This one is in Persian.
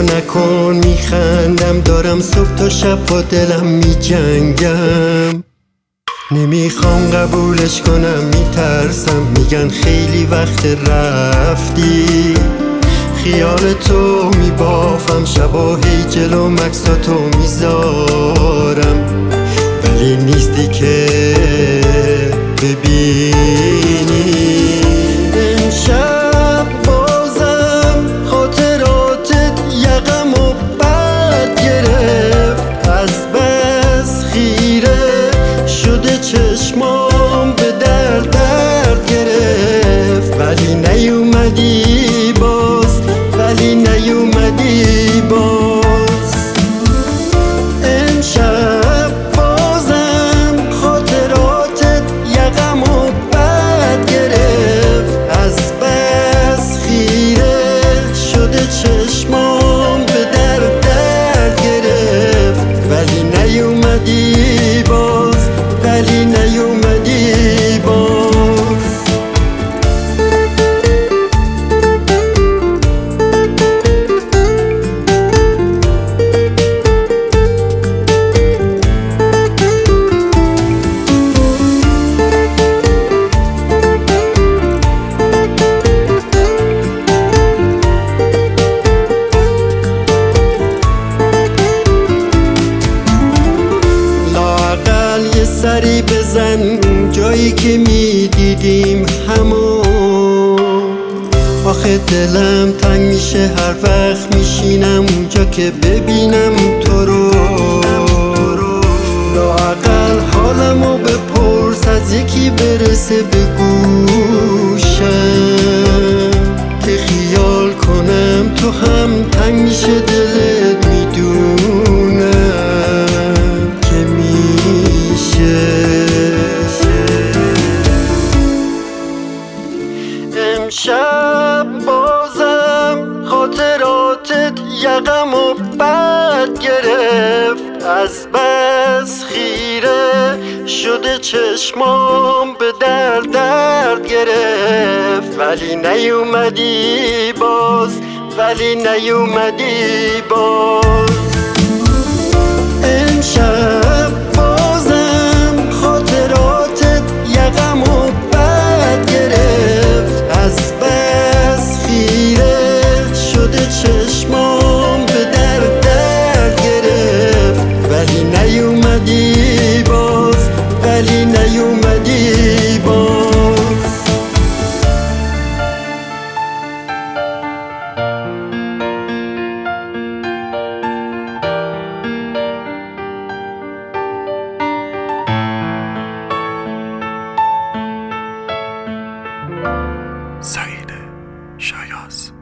نگاه نکن میخندم، دارم صبح تا شب با دلم میجنگم. نمیخوام قبولش کنم، میترسم، میگن خیلی وقت رفتی. خیال تو میبافم شبا، هی جلو مکساتو میذارم، ولی نیستی که ببینی. امشب بازم خاطراتت یقم و بد گرفت، از بس خیره شده چشمام به درد گرفت. ولی نیومدی باز، ولی نیومدی باز. امشب بازم خاطراتت یقم و بد گرفت، از بس خیره شده چشمام به درد گرفت. ولی نیومدی باز، ولی نیومدی باز. سری بزن جایی که میدیدیم همون. آخه دلم تنگ میشه هر وقت میشینم اونجا که ببینم تو رو. لااقل حالمو بپرس از یکی برسه به گوشم، که خیال کنم تو هم تنگ میشه دلت، میدونم که امشب بازم خاطراتت یقم و بد گرفت، از بس خیره شده چشمام به درد گرفت. ولی نیومدی باز، ولی نیومدی باز. امشب بازم خاطراتت یقم و بد گرفت، از بس خیره شده چشمام به درد گرفت. ولی نیومدی باز، ولی نیومدی باز. سعید شایاز.